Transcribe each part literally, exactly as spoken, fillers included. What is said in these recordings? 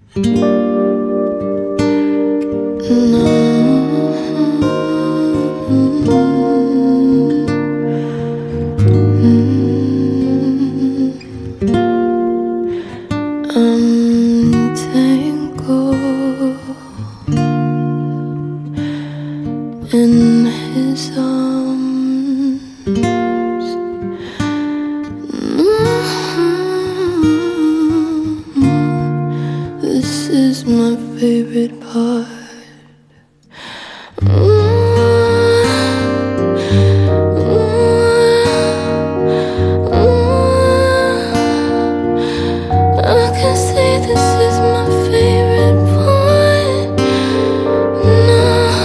In his arms, mm-hmm. This is my favorite part. I can say this is my favorite part. No.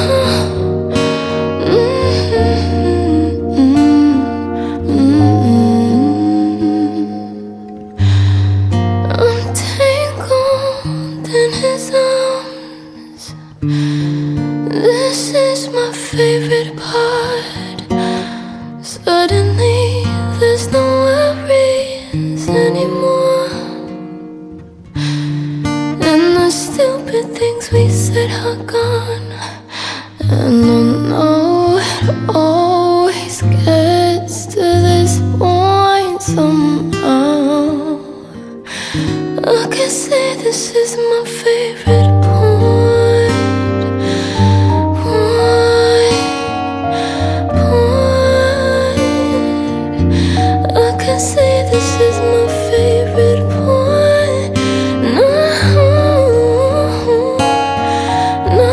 I'm tangled in his arms. This is my favorite part. Suddenly there's no worries anymore, and the stupid things we said are gone. And I know it always gets to this point somehow. I can say this is my favorite point. Point, point. I can say this is my favorite point. No, no.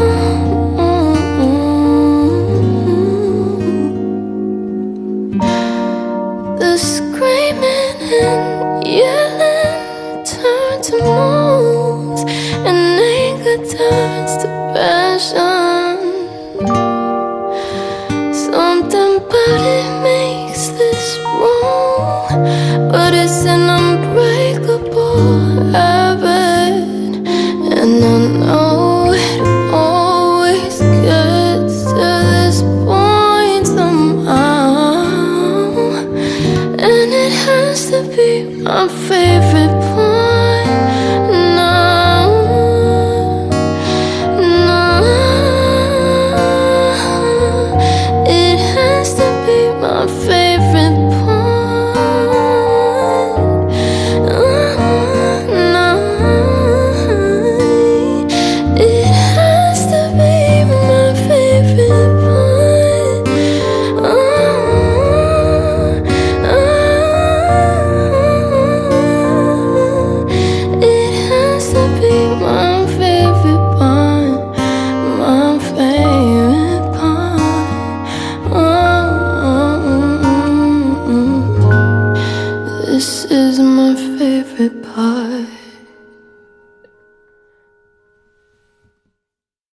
The screaming and yelling turn to moans, and anger turns to passion. Something about it makes this wrong, but it's an unbreakable habit. And I know it always gets to this point somehow, and it has to be my favorite point. No, no, it has to be my favorite point. No, it has to be my favorite point. It has to be my favorite part, my favorite part. This is my favorite part.